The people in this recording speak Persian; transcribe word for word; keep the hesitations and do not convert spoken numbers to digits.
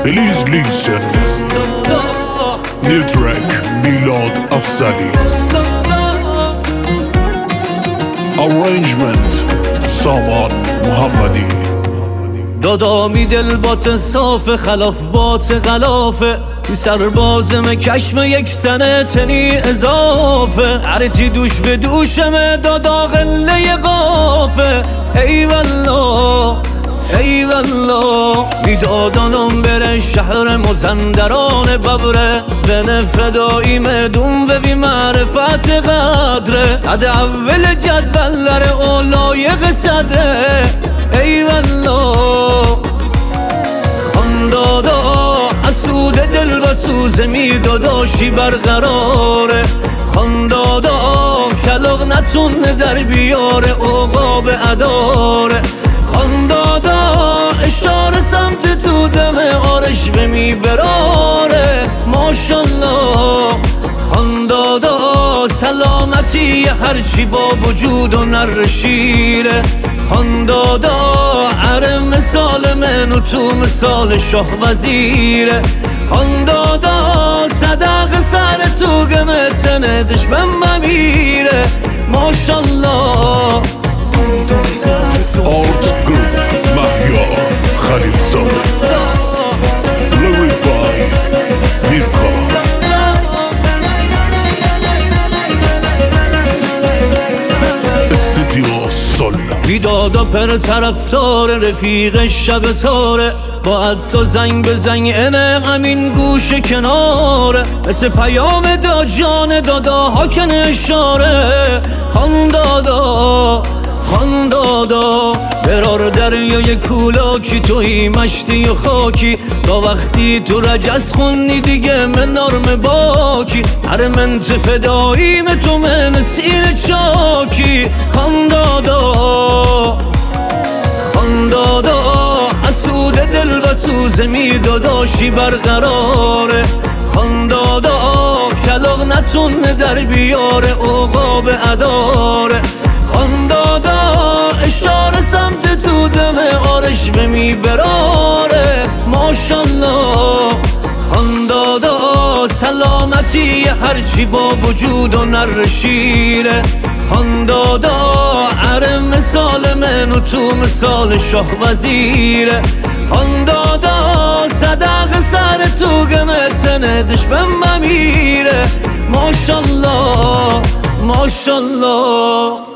Please listen. New track Milad Afzali. Arrangement Saman Muhammadi. دادامی دل بات صافه خلاف بات غلافه تی سربازم کشم یک تنه تنی اضافه هرچی دوش به دوشمه دادا غله قافه ای والله ای والله بیدادانم بره شهر مزندران ببره بن فدایی مدون و بی معرفت قدره قد اول جدولر اولای قصده ای والله خاندادا حسود دل و سوز می داداشی برقراره خاندادا کلاغ نتونه در بیاره عقاب اداره خاندادا اشاره سمت تو دم آرش به می براره ماشالله خاندادا سلامتی هرچی با وجود و نر شیره خاندادا عره مثال من و تو مثال شاه وزیره خاندادا صدق سر تو گمه تنه دشمن بمیره ماشالله Art Group Mahyar Khalid Zade. Lyric by Mirka. Studio Sol. بیدادا پر طرفدار رفیق شب تاره با حتی زنگ به زنگ انه همین گوش کناره مثل پیام دا جان دادا حاکن اشاره خاندادا خاندادا برار دریای کولاکی توی مشتی و خاکی تا وقتی تو رجز خونی دیگه من نرم باکی هر من فداییم تو من سیر چاکی خاندادا خاندادا حسود دل و سوز می داداشی برقراره خاندادا کلاغ نتونه در بیاره عقاب اداره خاندادا اشاره سمت تو دم آرش به می براره ماشالله خاندادا سلامتی هرچی با وجود و نر شیره خاندادا عره مثال من و تو مثال شاه وزیره خاندادا صدق سر تو گمه تنه دشمن بمیره ماشالله ماشالله